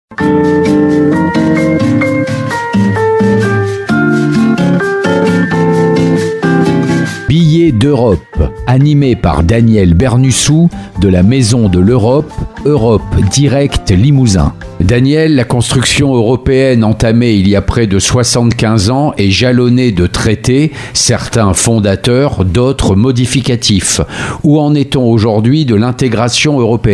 Billets d'Europe, animé par Daniel Bernussou de la Maison de l'Europe, Europe Direct Limousin. Daniel, la construction européenne entamée il y a près de 75 ans est jalonnée de traités, certains fondateurs, d'autres modificatifs. Où en est-on aujourd'hui de l'intégration européenne ?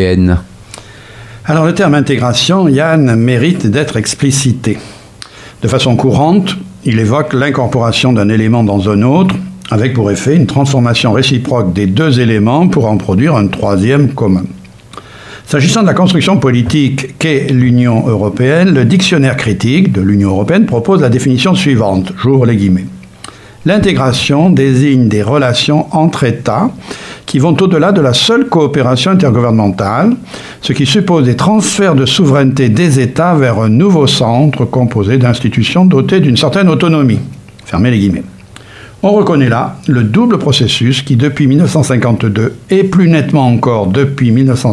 Alors le terme intégration, Yann, mérite d'être explicité. De façon courante, il évoque l'incorporation d'un élément dans un autre, avec pour effet une transformation réciproque des deux éléments pour en produire un troisième commun. S'agissant de la construction politique qu'est l'Union européenne, le dictionnaire critique de l'Union européenne propose la définition suivante, j'ouvre les guillemets. L'intégration désigne des relations entre États qui vont au-delà de la seule coopération intergouvernementale, ce qui suppose des transferts de souveraineté des États vers un nouveau centre composé d'institutions dotées d'une certaine autonomie. Fermez les guillemets. On reconnaît là le double processus qui, depuis 1952 et plus nettement encore depuis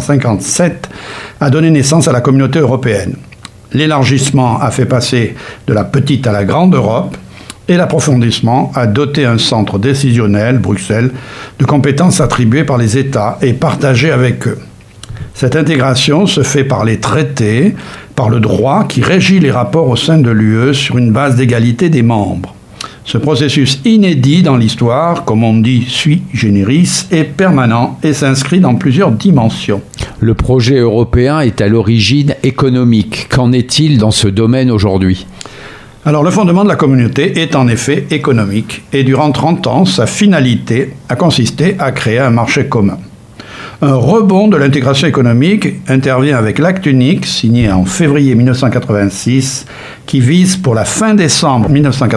1957, a donné naissance à la communauté européenne. L'élargissement a fait passer de la petite à la grande Europe et l'approfondissement a doté un centre décisionnel, Bruxelles, de compétences attribuées par les États et partagées avec eux. Cette intégration se fait par les traités, par le droit qui régit les rapports au sein de l'UE sur une base d'égalité des membres. Ce processus inédit dans l'histoire, comme on dit sui generis, est permanent et s'inscrit dans plusieurs dimensions. Le projet européen est à l'origine économique. Qu'en est-il dans ce domaine aujourd'hui ? Alors le fondement de la communauté est en effet économique et durant 30 ans, sa finalité a consisté à créer un marché commun. Un rebond de l'intégration économique intervient avec l'acte unique signé en février 1986 qui vise pour la fin décembre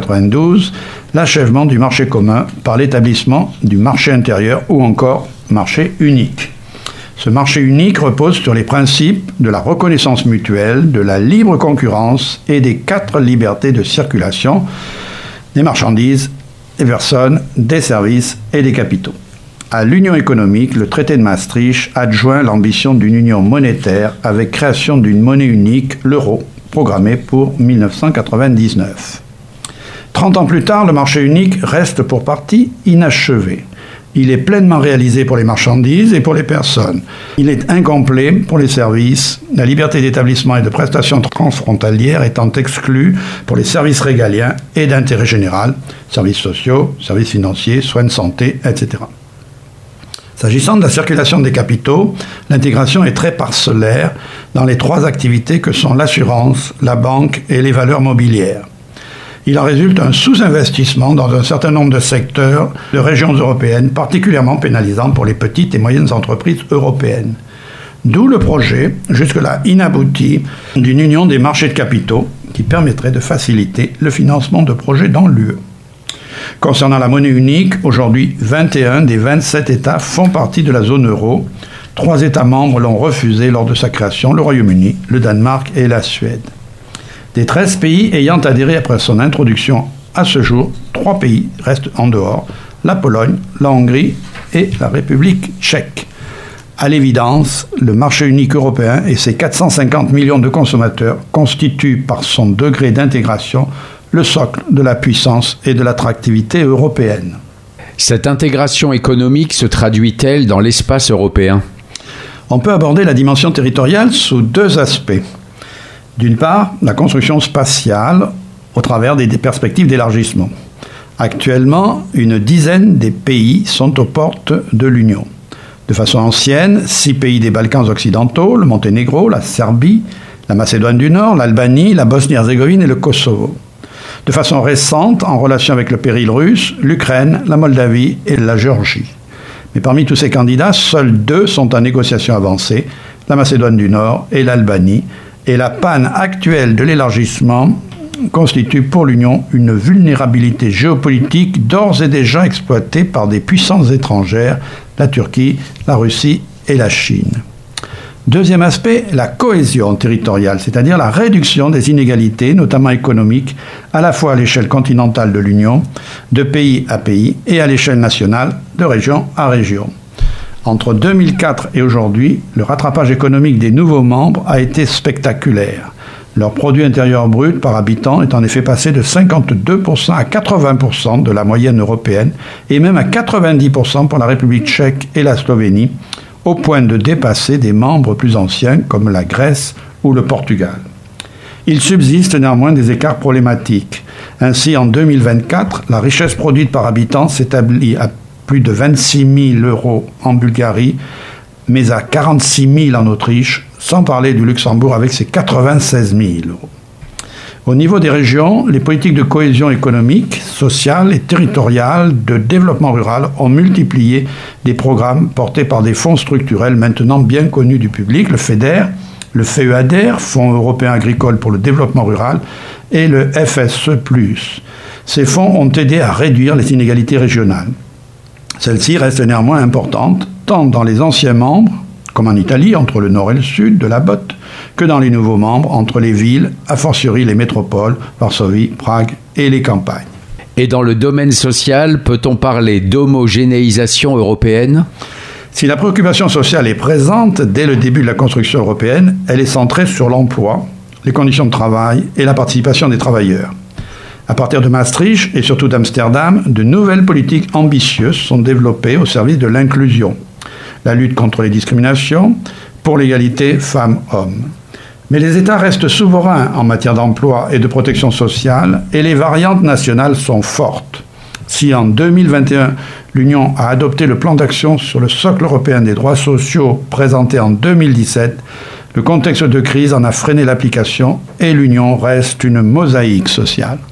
1992 l'achèvement du marché commun par l'établissement du marché intérieur ou encore marché unique. Ce marché unique repose sur les principes de la reconnaissance mutuelle, de la libre concurrence et des 4 libertés de circulation des marchandises, des personnes, des services et des capitaux. À l'union économique, le traité de Maastricht adjoint l'ambition d'une union monétaire avec création d'une monnaie unique, l'euro, programmée pour 1999. 30 ans plus tard, le marché unique reste pour partie inachevé. Il est pleinement réalisé pour les marchandises et pour les personnes. Il est incomplet pour les services, la liberté d'établissement et de prestation transfrontalière étant exclue pour les services régaliens et d'intérêt général, services sociaux, services financiers, soins de santé, etc. S'agissant de la circulation des capitaux, l'intégration est très parcellaire dans les 3 activités que sont l'assurance, la banque et les valeurs mobilières. Il en résulte un sous-investissement dans un certain nombre de secteurs de régions européennes, particulièrement pénalisant pour les petites et moyennes entreprises européennes. D'où le projet, jusque-là inabouti, d'une union des marchés de capitaux qui permettrait de faciliter le financement de projets dans l'UE. Concernant la monnaie unique, aujourd'hui 21 des 27 États font partie de la zone euro. 3 États membres l'ont refusé lors de sa création, le Royaume-Uni, le Danemark et la Suède. Des 13 pays ayant adhéré après son introduction à ce jour, 3 pays restent en dehors, la Pologne, la Hongrie et la République tchèque. À l'évidence, le marché unique européen et ses 450 millions de consommateurs constituent par son degré d'intégration le socle de la puissance et de l'attractivité européenne. Cette intégration économique se traduit-elle dans l'espace européen ? On peut aborder la dimension territoriale sous 2 aspects. D'une part, la construction spatiale au travers des perspectives d'élargissement. Actuellement, une dizaine des pays sont aux portes de l'Union. De façon ancienne, 6 pays des Balkans occidentaux, le Monténégro, la Serbie, la Macédoine du Nord, l'Albanie, la Bosnie-Herzégovine et le Kosovo. De façon récente, en relation avec le péril russe, l'Ukraine, la Moldavie et la Géorgie. Mais parmi tous ces candidats, seuls 2 sont en négociation avancée, la Macédoine du Nord et l'Albanie, et la panne actuelle de l'élargissement constitue pour l'Union une vulnérabilité géopolitique d'ores et déjà exploitée par des puissances étrangères, la Turquie, la Russie et la Chine. Deuxième aspect, la cohésion territoriale, c'est-à-dire la réduction des inégalités, notamment économiques, à la fois à l'échelle continentale de l'Union, de pays à pays, et à l'échelle nationale, de région à région. Entre 2004 et aujourd'hui, le rattrapage économique des nouveaux membres a été spectaculaire. Leur produit intérieur brut par habitant est en effet passé de 52% à 80% de la moyenne européenne et même à 90% pour la République tchèque et la Slovénie, au point de dépasser des membres plus anciens comme la Grèce ou le Portugal. Il subsiste néanmoins des écarts problématiques. Ainsi, en 2024, la richesse produite par habitant s'établit à plus de 26 000 euros en Bulgarie, mais à 46 000 en Autriche, sans parler du Luxembourg avec ses 96 000 euros. Au niveau des régions, les politiques de cohésion économique, sociale et territoriale de développement rural ont multiplié des programmes portés par des fonds structurels maintenant bien connus du public, le FEDER, le FEADER, Fonds européen agricole pour le développement rural, et le FSE+. Ces fonds ont aidé à réduire les inégalités régionales. Celles-ci restent néanmoins importantes, tant dans les anciens membres, comme en Italie, entre le nord et le sud de la botte, que dans les nouveaux membres, entre les villes, a fortiori les métropoles, Varsovie, Prague et les campagnes. Et dans le domaine social, peut-on parler d'homogénéisation européenne ? Si la préoccupation sociale est présente dès le début de la construction européenne, elle est centrée sur l'emploi, les conditions de travail et la participation des travailleurs. À partir de Maastricht et surtout d'Amsterdam, de nouvelles politiques ambitieuses sont développées au service de l'inclusion. La lutte contre les discriminations, pour l'égalité femmes-hommes. Mais les États restent souverains en matière d'emploi et de protection sociale et les variantes nationales sont fortes. Si en 2021, l'Union a adopté le plan d'action sur le socle européen des droits sociaux présenté en 2017, le contexte de crise en a freiné l'application et l'Union reste une mosaïque sociale.